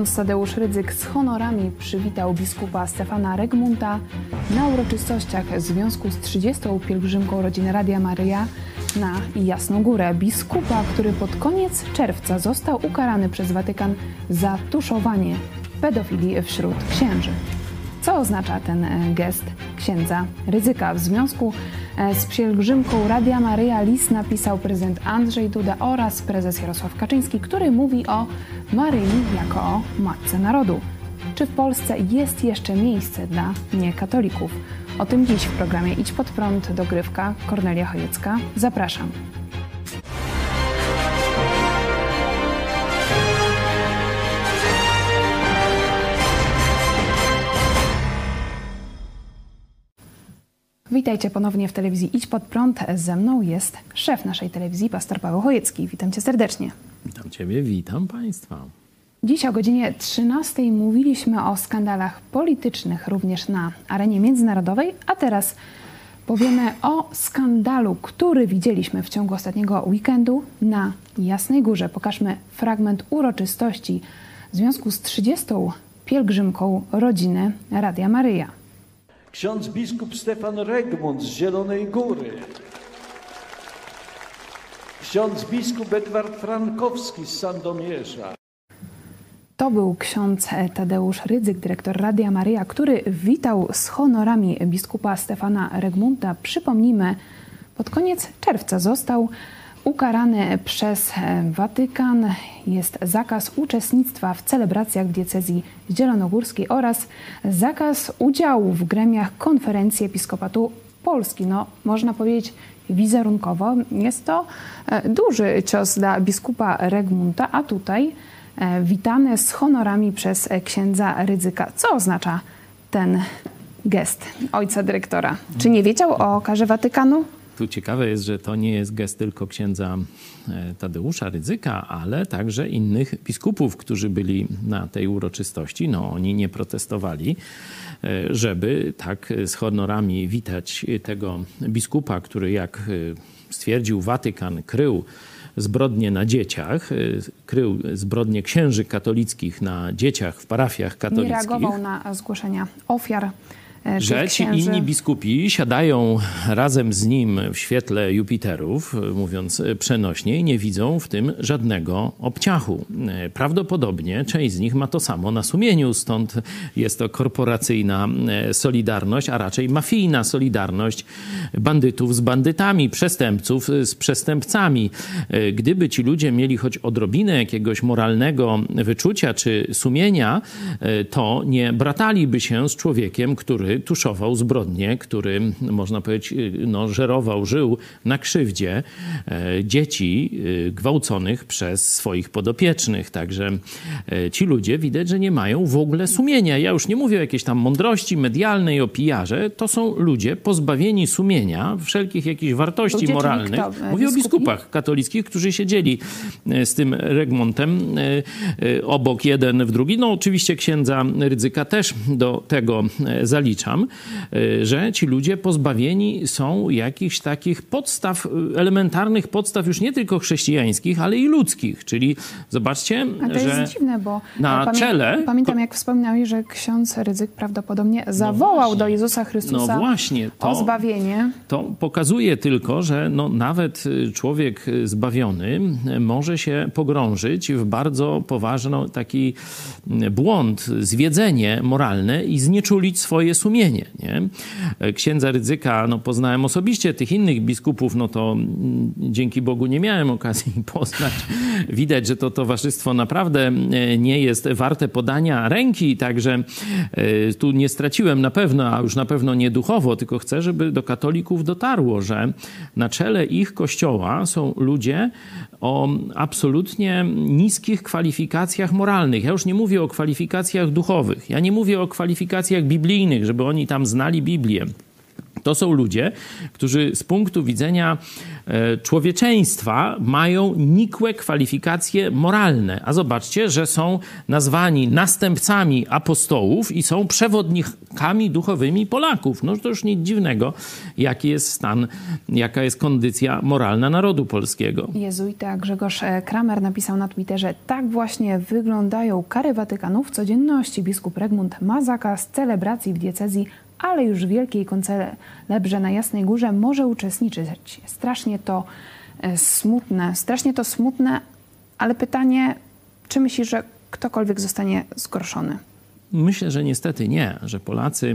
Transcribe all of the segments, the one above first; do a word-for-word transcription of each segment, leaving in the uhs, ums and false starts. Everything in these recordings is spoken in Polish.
Ksiądz Tadeusz Rydzyk z honorami przywitał biskupa Stefana Regmunda na uroczystościach w związku z trzydziestą pielgrzymką rodziny Radia Maryja na Jasną Górę. Biskupa, który pod koniec czerwca został ukarany przez Watykan za tuszowanie pedofilii wśród księży. Co oznacza ten gest księdza Rydzyka? W związku z pielgrzymką Radia Maryja list napisał prezydent Andrzej Duda oraz prezes Jarosław Kaczyński, który mówi o Maryi jako o Matce Narodu. Czy w Polsce jest jeszcze miejsce dla niekatolików? O tym dziś w programie Idź Pod Prąd, dogrywka, Kornelia Chojecka. Zapraszam. Witajcie ponownie w telewizji Idź Pod Prąd. Ze mną jest szef naszej telewizji, pastor Paweł Chojecki. Witam cię serdecznie. Witam ciebie, witam państwa. Dziś o godzinie trzynastej mówiliśmy o skandalach politycznych również na arenie międzynarodowej, a teraz powiemy o skandalu, który widzieliśmy w ciągu ostatniego weekendu na Jasnej Górze. Pokażmy fragment uroczystości w związku z trzydziestą pielgrzymką rodziny Radia Maryja. Ksiądz biskup Stefan Regmund z Zielonej Góry. Ksiądz biskup Edward Frankowski z Sandomierza. To był ksiądz Tadeusz Rydzyk, dyrektor Radia Maryja, który witał z honorami biskupa Stefana Regmunda. Przypomnijmy, pod koniec czerwca został ukarany przez Watykan. Jest zakaz uczestnictwa w celebracjach w diecezji zielonogórskiej oraz zakaz udziału w gremiach Konferencji Episkopatu Polski. No, można powiedzieć wizerunkowo jest to duży cios dla biskupa Regmunda, a tutaj witany z honorami przez księdza Rydzyka. Co oznacza ten gest ojca dyrektora? Czy nie wiedział o karze Watykanu? Tu ciekawe jest, że to nie jest gest tylko księdza Tadeusza Rydzyka, ale także innych biskupów, którzy byli na tej uroczystości. No, oni nie protestowali, żeby tak z honorami witać tego biskupa, który, jak stwierdził Watykan, krył zbrodnie na dzieciach, krył zbrodnie księży katolickich na dzieciach w parafiach katolickich. Nie reagował na zgłoszenia ofiar. Że ci inni biskupi siadają razem z nim w świetle Jupiterów, mówiąc przenośnie, i nie widzą w tym żadnego obciachu. Prawdopodobnie część z nich ma to samo na sumieniu, stąd jest to korporacyjna solidarność, a raczej mafijna solidarność bandytów z bandytami, przestępców z przestępcami. Gdyby ci ludzie mieli choć odrobinę jakiegoś moralnego wyczucia czy sumienia, to nie brataliby się z człowiekiem, który tuszował zbrodnie, który, można powiedzieć, no, żerował, żył na krzywdzie e, dzieci e, gwałconych przez swoich podopiecznych. Także e, ci ludzie widać, że nie mają w ogóle sumienia. Ja już nie mówię o jakiejś tam mądrości medialnej, o pijarze. To są ludzie pozbawieni sumienia, wszelkich jakichś wartości ludzie, moralnych. Kto? Mówię biskupi? O biskupach katolickich, którzy siedzieli z tym Regmundem e, e, obok jeden w drugi. No oczywiście księdza Rydzyka też do tego zaliczam, że ci ludzie pozbawieni są jakichś takich podstaw, elementarnych podstaw już nie tylko chrześcijańskich, ale i ludzkich. Czyli zobaczcie, A to że jest dziwne, bo na pamię czele... Pamiętam, jak wspominałeś, że ksiądz Rydzyk prawdopodobnie zawołał no do Jezusa Chrystusa no właśnie, to, o zbawienie. To pokazuje tylko, że no nawet człowiek zbawiony może się pogrążyć w bardzo poważny taki błąd, zwiedzenie moralne i znieczulić swoje sumienie. Nie? Księdza Rydzyka no, poznałem osobiście, tych innych biskupów, no to m, dzięki Bogu nie miałem okazji poznać. Widać, że to towarzystwo naprawdę nie jest warte podania ręki, także y, tu nie straciłem na pewno, a już na pewno nie duchowo, tylko chcę, żeby do katolików dotarło, że na czele ich kościoła są ludzie o absolutnie niskich kwalifikacjach moralnych. Ja już nie mówię o kwalifikacjach duchowych, ja nie mówię o kwalifikacjach biblijnych, żeby oni tam znali Biblię. To są ludzie, którzy z punktu widzenia człowieczeństwa mają nikłe kwalifikacje moralne. A zobaczcie, że są nazwani następcami apostołów i są przewodnikami duchowymi Polaków. No to już nic dziwnego, jaki jest stan, jaka jest kondycja moralna narodu polskiego. Jezuita Grzegorz Kramer napisał na Twitterze: tak właśnie wyglądają kary Watykanu w codzienności. Biskup Regmund ma zakaz celebracji w diecezji, ale już w wielkiej koncelebrze na Jasnej Górze może uczestniczyć. Strasznie to smutne, strasznie to smutne, ale pytanie, czy myślisz, że ktokolwiek zostanie zgorszony? Myślę, że niestety nie, że Polacy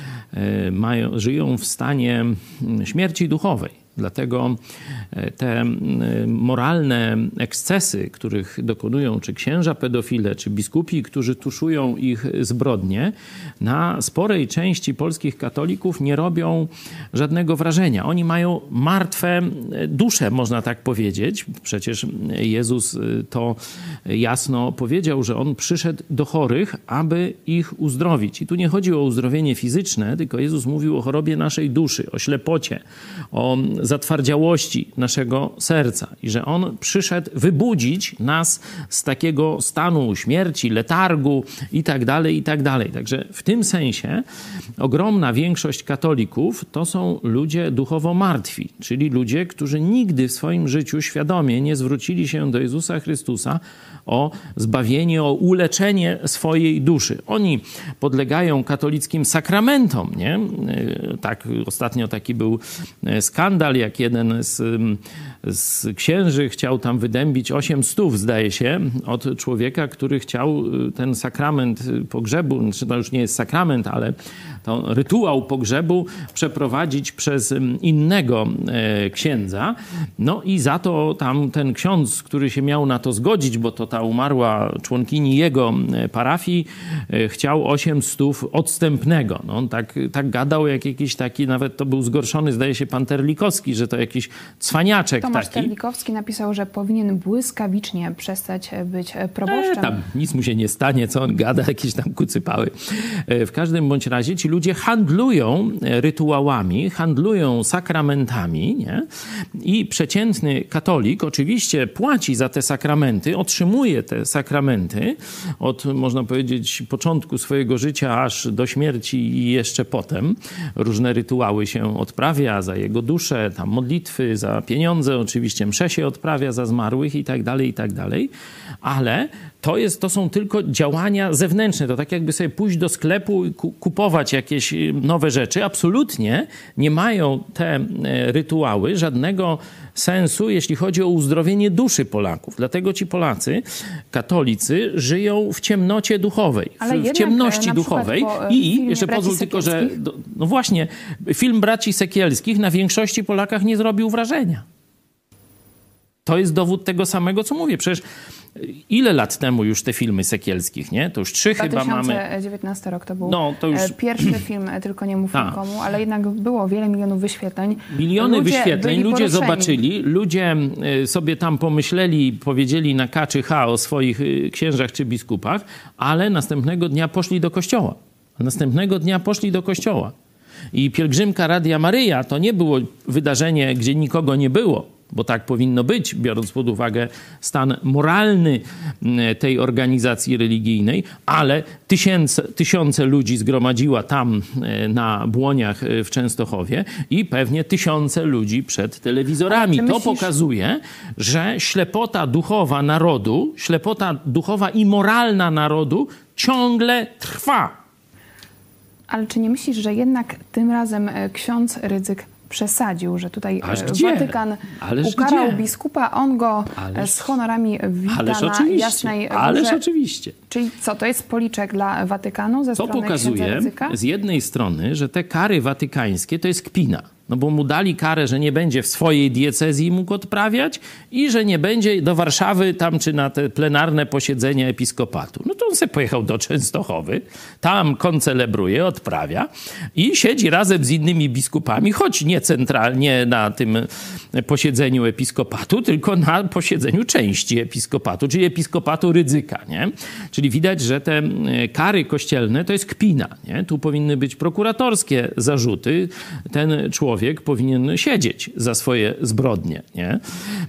mają, żyją w stanie śmierci duchowej. Dlatego te moralne ekscesy, których dokonują czy księża pedofile, czy biskupi, którzy tuszują ich zbrodnie, na sporej części polskich katolików nie robią żadnego wrażenia. Oni mają martwe dusze, można tak powiedzieć. Przecież Jezus to jasno powiedział, że On przyszedł do chorych, aby ich uzdrowić. I tu nie chodzi o uzdrowienie fizyczne, tylko Jezus mówił o chorobie naszej duszy, o ślepocie, o zatwardziałości naszego serca i że On przyszedł wybudzić nas z takiego stanu śmierci, letargu i tak dalej, i tak dalej. Także w tym sensie ogromna większość katolików to są ludzie duchowo martwi, czyli ludzie, którzy nigdy w swoim życiu świadomie nie zwrócili się do Jezusa Chrystusa o zbawienie, o uleczenie swojej duszy. Oni podlegają katolickim sakramentom, nie? Tak, ostatnio taki był skandal, jak jeden z, z księży chciał tam wydębić osiem stów, zdaje się, od człowieka, który chciał ten sakrament pogrzebu, znaczy to już nie jest sakrament, ale to rytuał pogrzebu przeprowadzić przez innego księdza. No i za to tam ten ksiądz, który się miał na to zgodzić, bo to ta umarła członkini jego parafii, chciał osiem stów odstępnego. No on tak, tak gadał, jak jakiś taki, nawet to był zgorszony, zdaje się, pan Terlikowski, że to jakiś cwaniaczek Tomasz taki. Terlikowski napisał, że powinien błyskawicznie przestać być proboszczem. E, tam nic mu się nie stanie, co on gada, jakieś tam kucypały. W każdym bądź razie ci ludzie handlują rytuałami, handlują sakramentami, nie? I przeciętny katolik oczywiście płaci za te sakramenty, otrzymuje te sakramenty od, można powiedzieć, początku swojego życia aż do śmierci i jeszcze potem. Różne rytuały się odprawia za jego duszę, tam modlitwy, za pieniądze, oczywiście msze się odprawia za zmarłych i tak dalej, i tak dalej. Ale to, jest, to są tylko działania zewnętrzne. To tak jakby sobie pójść do sklepu i kupować jakieś nowe rzeczy. Absolutnie nie mają te rytuały żadnego sensu, jeśli chodzi o uzdrowienie duszy Polaków. Dlatego ci Polacy, katolicy, żyją w ciemnocie duchowej. Ale w, w ciemności duchowej. I jeszcze pozwól tylko, że... No właśnie, film Braci Sekielskich na większości Polakach nie zrobił wrażenia. To jest dowód tego samego, co mówię. Przecież ile lat temu już te filmy Sekielskich, nie? To już trzy chyba mamy. dwa tysiące dziewiętnasty rok to był no, to już... pierwszy film, tylko nie mów nikomu, ale jednak było wiele milionów wyświetleń. Miliony ludzie wyświetleń, ludzie poruszeni. zobaczyli, ludzie sobie tam pomyśleli, powiedzieli na K czy H o swoich księżach czy biskupach, ale następnego dnia poszli do kościoła. Następnego dnia poszli do kościoła. I pielgrzymka Radia Maryja to nie było wydarzenie, gdzie nikogo nie było, bo tak powinno być, biorąc pod uwagę stan moralny tej organizacji religijnej, ale tysiące, tysiące ludzi zgromadziła tam na Błoniach w Częstochowie i pewnie tysiące ludzi przed telewizorami. To myślisz... pokazuje, że ślepota duchowa narodu, ślepota duchowa i moralna narodu ciągle trwa. Ale czy nie myślisz, że jednak tym razem ksiądz Rydzyk przesadził, że tutaj Watykan Ależ ukarał gdzie? biskupa, on go Ależ... z honorami wita Ależ na Jasnej Górze. Ależ oczywiście. Czyli co, to jest policzek dla Watykanu ze to strony pokazuje księdza Rydzyka? Z jednej strony, że te kary watykańskie to jest kpina. No bo mu dali karę, że nie będzie w swojej diecezji mógł odprawiać i że nie będzie do Warszawy tam czy na te plenarne posiedzenia episkopatu. No to on sobie pojechał do Częstochowy, tam koncelebruje, odprawia i siedzi razem z innymi biskupami, choć nie centralnie na tym posiedzeniu episkopatu, tylko na posiedzeniu części episkopatu, czyli episkopatu Rydzyka, nie? Czyli widać, że te kary kościelne to jest kpina, nie? Tu powinny być prokuratorskie zarzuty. Ten człowiek powinien siedzieć za swoje zbrodnie, nie?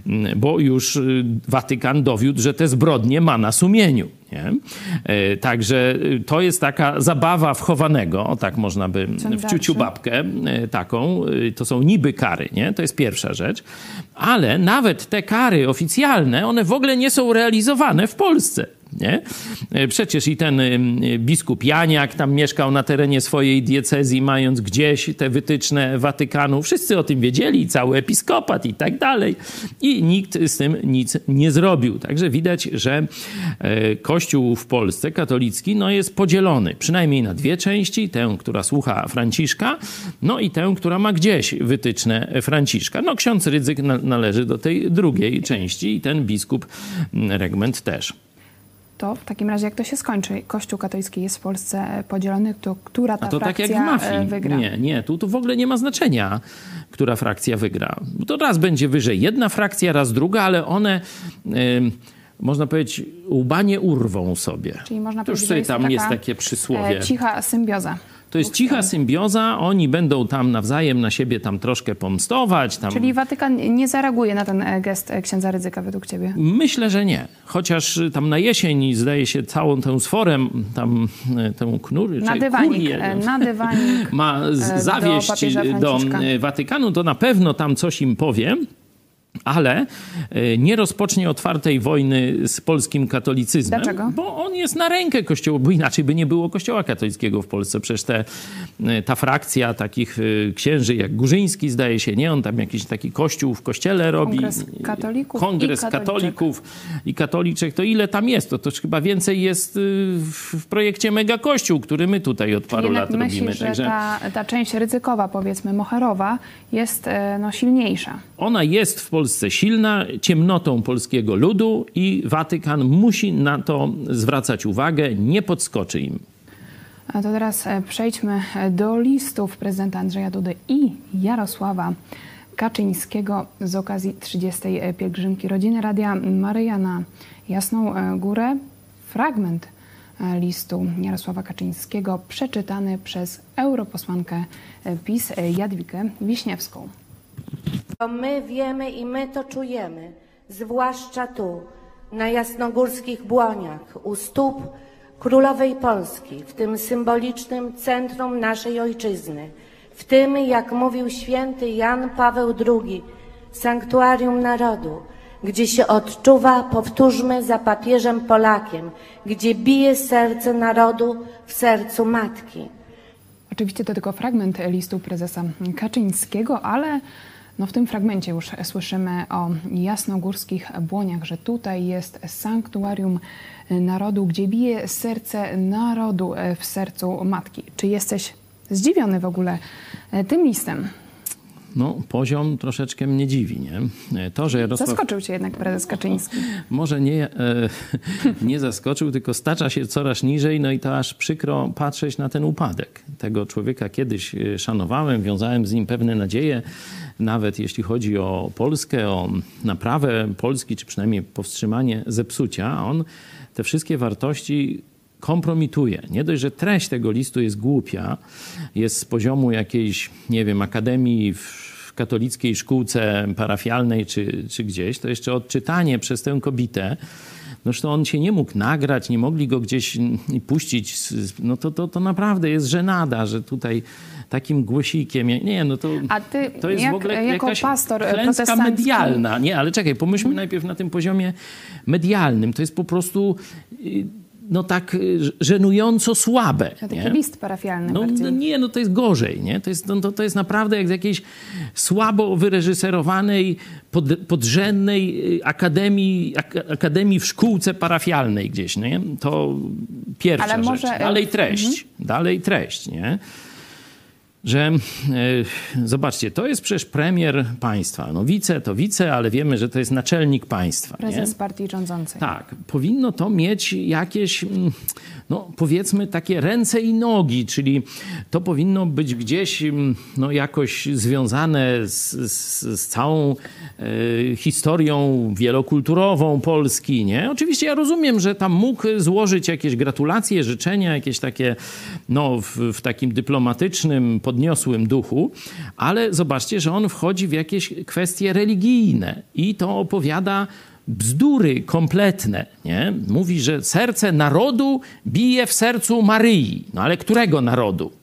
Bo już Watykan dowiódł, że te zbrodnie ma na sumieniu. Nie? Także to jest taka zabawa wchowanego, o tak można by w ciuciu babkę taką, to są niby kary, nie? To jest pierwsza rzecz, ale nawet te kary oficjalne, one w ogóle nie są realizowane w Polsce. Nie? Przecież i ten biskup Janiak tam mieszkał na terenie swojej diecezji, mając gdzieś te wytyczne Watykanu. Wszyscy o tym wiedzieli, cały episkopat i tak dalej. I nikt z tym nic nie zrobił. Także widać, że Kościół w Polsce katolicki no jest podzielony przynajmniej na dwie części. Tę, która słucha Franciszka, no i tę, która ma gdzieś wytyczne Franciszka. No ksiądz Rydzyk należy do tej drugiej części i ten biskup Regment też. To w takim razie jak to się skończy? Kościół katolicki jest w Polsce podzielony, to która ta A to frakcja tak jak w mafii. wygra? Nie, nie, tu, tu w ogóle nie ma znaczenia, która frakcja wygra. To raz będzie wyżej jedna frakcja, raz druga, ale one, yy, można powiedzieć, łba nie urwą sobie. Czyli można to już powiedzieć, sobie że tam jest, jest takie przysłowie. E, cicha symbioza. To jest cicha symbioza, oni będą tam nawzajem na siebie tam troszkę pomstować. Tam... Czyli Watykan nie zareaguje na ten gest księdza Rydzyka według ciebie? Myślę, że nie. Chociaż tam na jesień zdaje się całą tę sforę, tam tę knur, na dywanik, kurię, na dywanik ma zawieść do, do Watykanu, to na pewno tam coś im powie. Ale nie rozpocznie otwartej wojny z polskim katolicyzmem. Dlaczego? Bo on jest na rękę Kościoła, bo inaczej by nie było Kościoła katolickiego w Polsce. Przecież te, ta frakcja takich księży jak Górzyński, zdaje się, nie? On tam jakiś taki kościół w kościele robi. Kongres katolików Kongres i katolików i katoliczek. To ile tam jest? To, to chyba więcej jest w projekcie Mega Kościół, który my tutaj od paru lat myślisz, robimy. że Także ta, ta część ryzykowa, powiedzmy moherowa, jest no, silniejsza. Ona jest w Polsce silna, ciemnotą polskiego ludu i Watykan musi na to zwracać uwagę, nie podskoczy im. A to teraz przejdźmy do listów prezydenta Andrzeja Dudy i Jarosława Kaczyńskiego z okazji trzydziestej pielgrzymki Rodziny Radia Maryja na Jasną Górę. Fragment listu Jarosława Kaczyńskiego przeczytany przez europosłankę PiS Jadwigę Wiśniewską. To my wiemy i my to czujemy, zwłaszcza tu, na jasnogórskich błoniach, u stóp Królowej Polski, w tym symbolicznym centrum naszej ojczyzny, w tym, jak mówił święty Jan Paweł drugi, sanktuarium narodu, gdzie się odczuwa, powtórzmy za papieżem Polakiem, gdzie bije serce narodu w sercu matki. Oczywiście to tylko fragment listu prezesa Kaczyńskiego, ale no w tym fragmencie już słyszymy o jasnogórskich błoniach, że tutaj jest sanktuarium narodu, gdzie bije serce narodu w sercu matki. Czy jesteś zdziwiony w ogóle tym listem? No, poziom troszeczkę mnie dziwi, nie? To, że Jarosław... Zaskoczył cię jednak prezes Kaczyński. Może nie, e, nie zaskoczył, tylko stacza się coraz niżej, no i to aż przykro patrzeć na ten upadek. Tego człowieka kiedyś szanowałem, wiązałem z nim pewne nadzieje, nawet jeśli chodzi o Polskę, o naprawę Polski, czy przynajmniej powstrzymanie zepsucia, a on te wszystkie wartości kompromituje. Nie dość, że treść tego listu jest głupia, jest z poziomu jakiejś, nie wiem, akademii w katolickiej szkółce parafialnej czy, czy gdzieś, to jeszcze odczytanie przez tę kobietę, no zresztą on się nie mógł nagrać, nie mogli go gdzieś puścić, no to, to, to naprawdę jest żenada, że tutaj takim głosikiem, nie, no to, A ty, to jest jak, w ogóle jako jakaś pastor klęska medialna. Nie, ale czekaj, pomyślmy hmm. najpierw na tym poziomie medialnym. To jest po prostu no tak żenująco słabe. To taki nie? list parafialny. No, no nie, no to jest gorzej, nie? To jest, no, to, to jest naprawdę jak z jakiejś słabo wyreżyserowanej, pod, podrzędnej akademii, ak, akademii w szkółce parafialnej gdzieś, nie? To, to, Pierwsza Ale może... rzecz. Dalej treść. Mhm. Dalej treść, nie? że e, zobaczcie, to jest przecież premier państwa. No wice to wice, ale wiemy, że to jest naczelnik państwa. Prezes nie? partii rządzącej. Tak. Powinno to mieć jakieś, no powiedzmy, takie ręce i nogi, czyli to powinno być gdzieś no, jakoś związane z, z, z całą e, historią wielokulturową Polski, nie? Oczywiście ja rozumiem, że tam mógł złożyć jakieś gratulacje, życzenia, jakieś takie, no w, w takim dyplomatycznym, podniosłym duchu, ale zobaczcie, że on wchodzi w jakieś kwestie religijne i to opowiada bzdury kompletne, nie? Mówi, że serce narodu bije w sercu Maryi. No ale którego narodu?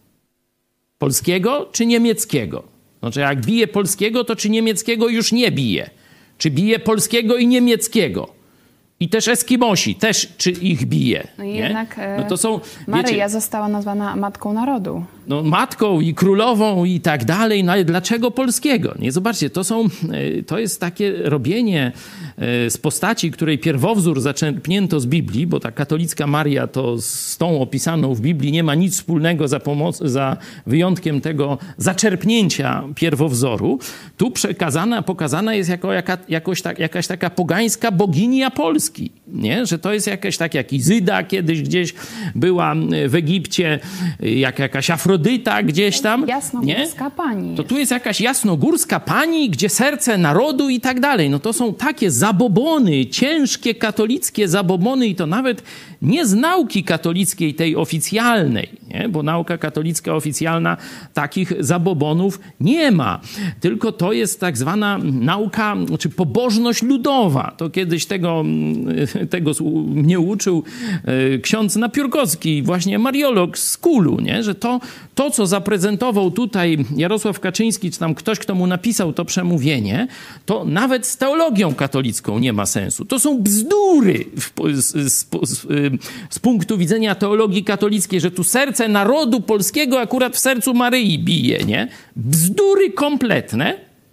Polskiego czy niemieckiego? Znaczy jak bije polskiego, to czy niemieckiego już nie bije? Czy bije polskiego i niemieckiego? I też Eskimosi, też czy ich bije. No i nie? jednak no to są, Maryja wiecie, została nazwana matką narodu. No, matką i królową i tak dalej, no ale dlaczego polskiego? Nie, zobaczcie, to są, to jest takie robienie z postaci, której pierwowzór zaczerpnięto z Biblii, bo ta katolicka Maria to z tą opisaną w Biblii nie ma nic wspólnego za, pomoc, za wyjątkiem tego zaczerpnięcia pierwowzoru. Tu przekazana, pokazana jest jako jaka, jakoś tak, jakaś taka pogańska bogini Polski, nie? Że to jest jakaś tak jak Izyda kiedyś gdzieś była w Egipcie, jak jakaś Afrodyta gdzieś tam. Jasnogórska nie? pani. To tu jest jakaś jasnogórska pani, gdzie serce narodu i tak dalej. No to są takie zabobony, ciężkie katolickie zabobony i to nawet nie z nauki katolickiej tej oficjalnej, nie? Bo nauka katolicka oficjalna takich zabobonów nie ma. Tylko to jest tak zwana nauka, czy pobożność ludowa. To kiedyś tego, tego mnie uczył ksiądz Napiórkowski, właśnie mariolog z Kulu, nie? Że to, to, co zaprezentował tutaj Jarosław Kaczyński, czy tam ktoś, kto mu napisał to przemówienie, to nawet z teologią katolicką nie ma sensu. To są bzdury z, z, z, z punktu widzenia teologii katolickiej, że tu serce narodu polskiego akurat w sercu Maryi bije, nie? Bzdury kompletne,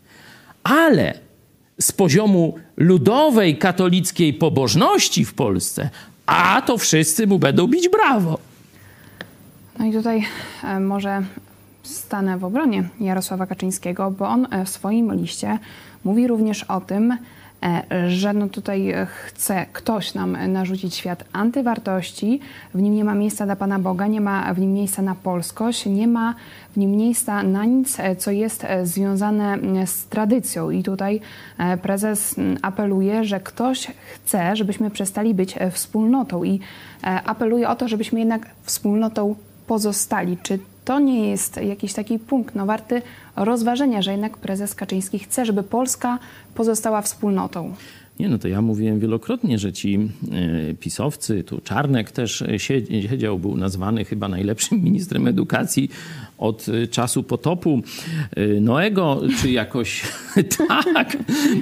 ale z poziomu ludowej katolickiej pobożności w Polsce, a to wszyscy mu będą bić brawo. No i tutaj e, może stanę w obronie Jarosława Kaczyńskiego, bo on w swoim liście mówi również o tym, że no tutaj chce ktoś nam narzucić świat antywartości, w nim nie ma miejsca dla Pana Boga, nie ma w nim miejsca na polskość, nie ma w nim miejsca na nic, co jest związane z tradycją. I tutaj prezes apeluje, że ktoś chce, żebyśmy przestali być wspólnotą i apeluje o to, żebyśmy jednak wspólnotą pozostali. Czy to nie jest jakiś taki punkt no, warty rozważenia, że jednak prezes Kaczyński chce, żeby Polska pozostała wspólnotą? Nie, no to ja mówiłem wielokrotnie, że ci y, pisowcy, tu Czarnek też siedział, był nazwany chyba najlepszym ministrem edukacji od y, czasu potopu y, Noego, czy jakoś tak.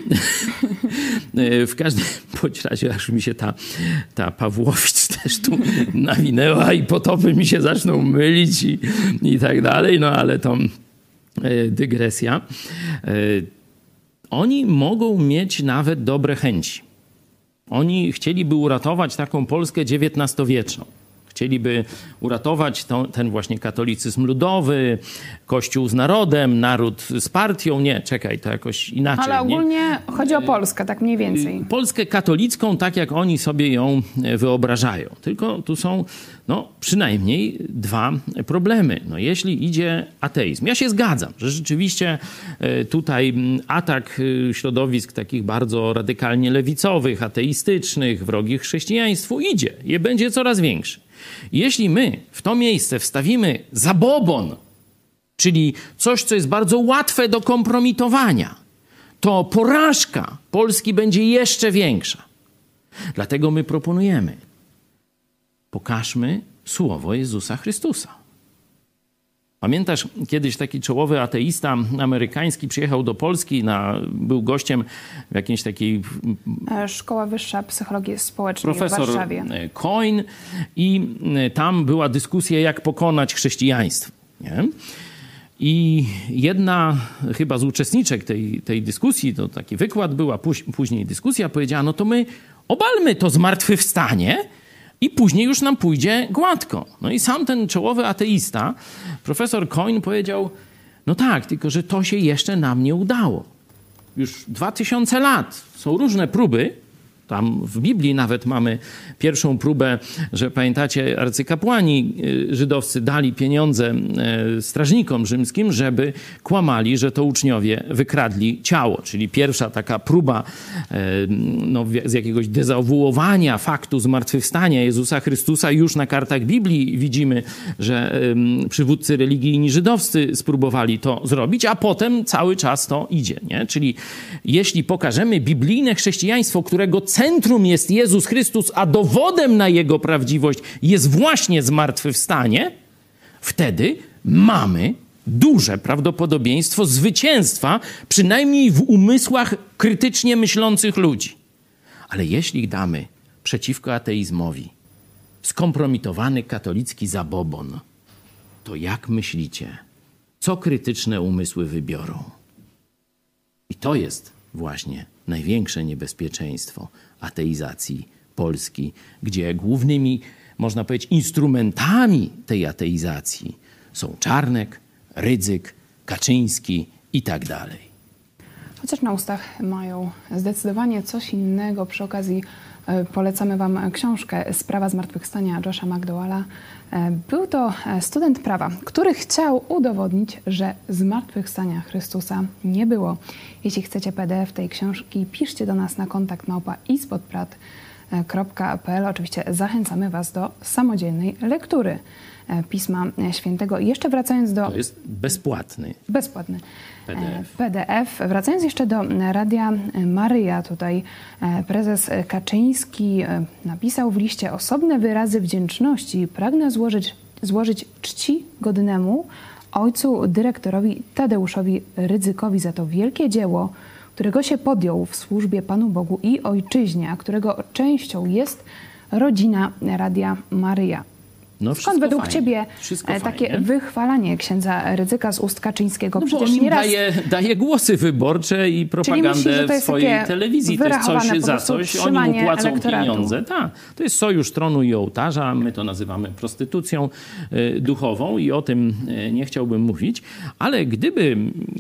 y, w każdym bądź razie aż mi się ta, ta Pawłowicz też tu nawinęła i potopy mi się zaczną mylić i, i tak dalej, no ale to y, dygresja. Y, Oni mogą mieć nawet dobre chęci. Oni chcieliby uratować taką Polskę dziewiętnastowieczną. Chcieliby uratować to, ten właśnie katolicyzm ludowy, Kościół z narodem, naród z partią. Nie, czekaj, to jakoś inaczej. Ale ogólnie nie? chodzi o Polskę, tak mniej więcej. Polskę katolicką, tak jak oni sobie ją wyobrażają. Tylko tu są no, przynajmniej dwa problemy. No, jeśli idzie ateizm. Ja się zgadzam, że rzeczywiście tutaj atak środowisk takich bardzo radykalnie lewicowych, ateistycznych, wrogich chrześcijaństwu idzie i będzie coraz większy. Jeśli my w to miejsce wstawimy zabobon, czyli coś, co jest bardzo łatwe do kompromitowania, to porażka Polski będzie jeszcze większa. Dlatego my proponujemy, pokażmy słowo Jezusa Chrystusa. Pamiętasz, kiedyś taki czołowy ateista amerykański przyjechał do Polski, na, był gościem w jakiejś takiej... Szkoła Wyższa Psychologii Społecznej profesor w Warszawie. Coyne i tam była dyskusja, jak pokonać chrześcijaństwo. Nie? I jedna chyba z uczestniczek tej, tej dyskusji, to taki wykład był, a później dyskusja, powiedziała, no to my obalmy to zmartwychwstanie i później już nam pójdzie gładko. No i sam ten czołowy ateista, profesor Coyne, powiedział, no tak, tylko że to się jeszcze nam nie udało. Już dwa tysiące lat. Są różne próby. Tam w Biblii nawet mamy pierwszą próbę, że pamiętacie, arcykapłani żydowscy dali pieniądze strażnikom rzymskim, żeby kłamali, że to uczniowie wykradli ciało. Czyli pierwsza taka próba no, z jakiegoś dezawuowania faktu zmartwychwstania Jezusa Chrystusa. Już na kartach Biblii widzimy, że przywódcy religijni żydowscy spróbowali to zrobić, a potem cały czas to idzie. Nie? Czyli jeśli pokażemy biblijne chrześcijaństwo, którego centrum jest Jezus Chrystus, a dowodem na Jego prawdziwość jest właśnie zmartwychwstanie, wtedy mamy duże prawdopodobieństwo zwycięstwa, przynajmniej w umysłach krytycznie myślących ludzi. Ale jeśli damy przeciwko ateizmowi skompromitowany katolicki zabobon, to jak myślicie, co krytyczne umysły wybiorą? I to jest właśnie największe niebezpieczeństwo ateizacji Polski, gdzie głównymi, można powiedzieć, instrumentami tej ateizacji są Czarnek, Rydzyk, Kaczyński i tak dalej. Chociaż na ustach mają zdecydowanie coś innego. Przy okazji polecamy wam książkę Sprawa zmartwychwstania Josha McDowella. Był to student prawa, który chciał udowodnić, że zmartwychwstania Chrystusa nie było. Jeśli chcecie P D F tej książki, piszcie do nas na kontakt małpa ispodprat kropka p l. Oczywiście zachęcamy was do samodzielnej lektury Pisma Świętego. I jeszcze wracając do... To jest bezpłatny. Bezpłatny. P D F. P D F. Wracając jeszcze do Radia Maryja, tutaj prezes Kaczyński napisał w liście: osobne wyrazy wdzięczności pragnę złożyć, złożyć czci godnemu ojcu dyrektorowi Tadeuszowi Rydzykowi za to wielkie dzieło, którego się podjął w służbie Panu Bogu i Ojczyźnie, a którego częścią jest rodzina Radia Maryja. No, skąd według fajnie. ciebie Wszystko takie fajnie. wychwalanie księdza Rydzyka z ust Kaczyńskiego? No Przecież bo on nieraz... daje, daje głosy wyborcze i propagandę myślisz, że to w jest swojej takie telewizji. To jest wyrachowane coś po za prostu coś, oni mu trzymanie płacą elektoratu. pieniądze. Tak, to jest sojusz tronu i ołtarza, my to nazywamy prostytucją y, duchową i o tym y, nie chciałbym mówić, ale gdyby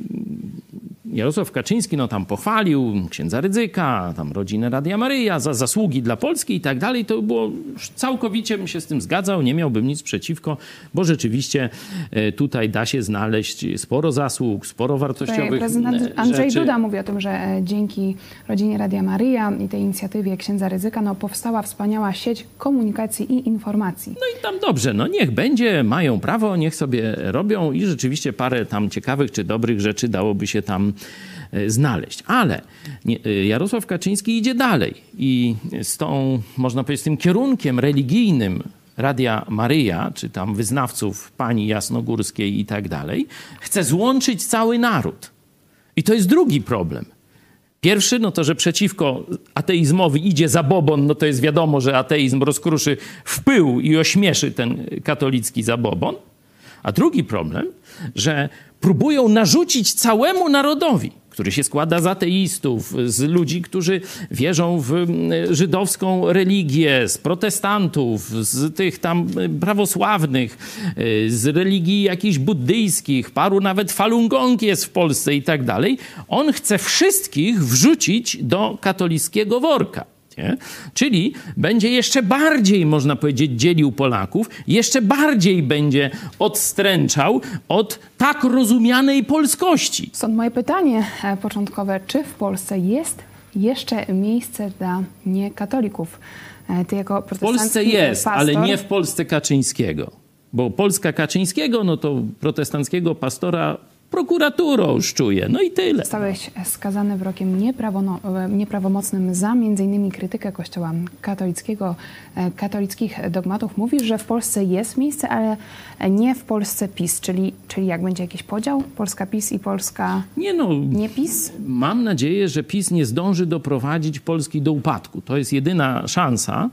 Jarosław Kaczyński no tam pochwalił księdza Rydzyka, tam rodzinę Radia Maryja za zasługi dla Polski i tak dalej, to było całkowicie bym się z tym zgadzał, nie miałbym nic przeciwko, bo rzeczywiście tutaj da się znaleźć sporo zasług, sporo wartościowych Tutaj prezydent Andrzej rzeczy. Duda mówi o tym, że dzięki rodzinie Radia Maryja i tej inicjatywie księdza Rydzyka no, powstała wspaniała sieć komunikacji i informacji. No i tam dobrze, no niech będzie, mają prawo, niech sobie robią i rzeczywiście parę tam ciekawych czy dobrych rzeczy dałoby się tam znaleźć. Ale Jarosław Kaczyński idzie dalej i z tą, można powiedzieć, z tym kierunkiem religijnym Radia Maryja, czy tam wyznawców pani Jasnogórskiej i tak dalej, chce złączyć cały naród. I to jest drugi problem. Pierwszy, no to, że przeciwko ateizmowi idzie zabobon, no to jest wiadomo, że ateizm rozkruszy w pył i ośmieszy ten katolicki zabobon. A drugi problem, że próbują narzucić całemu narodowi, który się składa z ateistów, z ludzi, którzy wierzą w żydowską religię, z protestantów, z tych tam prawosławnych, z religii jakichś buddyjskich, paru nawet Falun Gong jest w Polsce i tak dalej. On chce wszystkich wrzucić do katolickiego worka. Nie? Czyli będzie jeszcze bardziej, można powiedzieć, dzielił Polaków, jeszcze bardziej będzie odstręczał od tak rozumianej polskości. Stąd moje pytanie początkowe, czy w Polsce jest jeszcze miejsce dla niekatolików? Ty jako W Polsce jest, pastor... ale nie w Polsce Kaczyńskiego. Bo Polska Kaczyńskiego, no to protestanckiego pastora prokuraturą szczuje. No i tyle. Zostałeś skazany wyrokiem nieprawono, nieprawomocnym za między innymi krytykę Kościoła katolickiego, katolickich dogmatów. Mówisz, że w Polsce jest miejsce, ale nie w Polsce PiS. Czyli, czyli jak będzie jakiś podział? Polska PiS i Polska nie, no, nie PiS? Mam nadzieję, że PiS nie zdąży doprowadzić Polski do upadku. To jest jedyna szansa,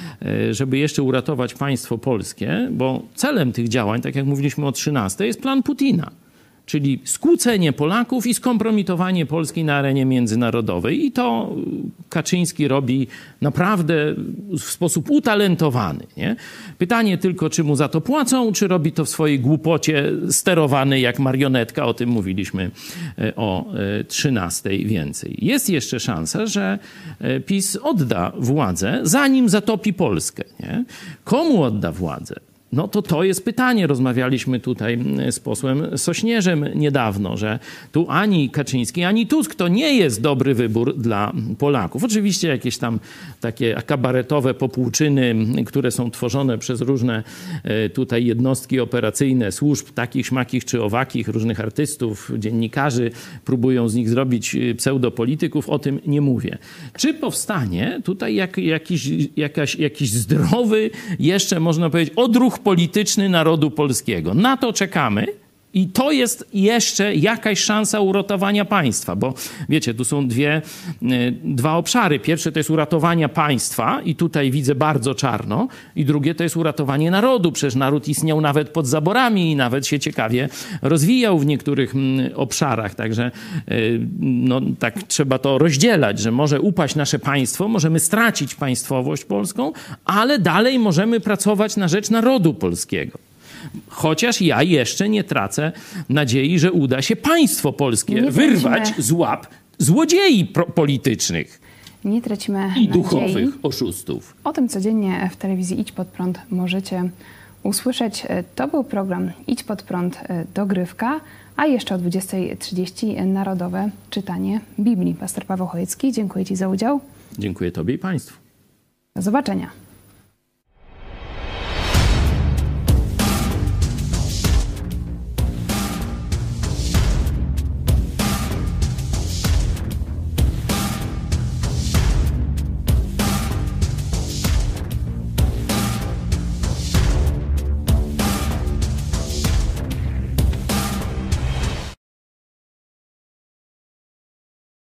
żeby jeszcze uratować państwo polskie, bo celem tych działań, tak jak mówiliśmy o trzynastej, jest plan Putina. czyli skłócenie Polaków i skompromitowanie Polski na arenie międzynarodowej. I to Kaczyński robi naprawdę w sposób utalentowany. Nie? Pytanie tylko, czy mu za to płacą, czy robi to w swojej głupocie sterowany jak marionetka. O tym mówiliśmy o trzynastej więcej. Jest jeszcze szansa, że PiS odda władzę, zanim zatopi Polskę. Nie? Komu odda władzę? No to to jest pytanie. Rozmawialiśmy tutaj z posłem Sośnierzem niedawno, że tu ani Kaczyński, ani Tusk to nie jest dobry wybór dla Polaków. Oczywiście jakieś tam takie kabaretowe popłuczyny, które są tworzone przez różne tutaj jednostki operacyjne służb, takich, śmakich czy owakich, różnych artystów, dziennikarzy, próbują z nich zrobić pseudopolityków, o tym nie mówię. Czy powstanie tutaj jak, jakiś, jakaś, jakiś zdrowy, jeszcze można powiedzieć, odruch polityczny narodu polskiego? Na to czekamy i to jest jeszcze jakaś szansa uratowania państwa, bo wiecie, tu są dwie, dwa obszary. Pierwsze to jest uratowanie państwa i tutaj widzę bardzo czarno, i drugie to jest uratowanie narodu. Przecież naród istniał nawet pod zaborami i nawet się ciekawie rozwijał w niektórych obszarach, także no, tak trzeba to rozdzielać, że może upaść nasze państwo, możemy stracić państwowość polską, ale dalej możemy pracować na rzecz narodu polskiego. Chociaż ja jeszcze nie tracę nadziei, że uda się państwo polskie nie wyrwać tracimy. z łap złodziei politycznych. Nie tracimy i nadziei. duchowych oszustów. O tym codziennie w telewizji Idź Pod Prąd możecie usłyszeć. To był program Idź Pod Prąd Dogrywka, a jeszcze o dwudziestej trzydzieści Narodowe Czytanie Biblii. Pastor Paweł Chojecki, dziękuję Ci za udział. Dziękuję Tobie i Państwu. Do zobaczenia.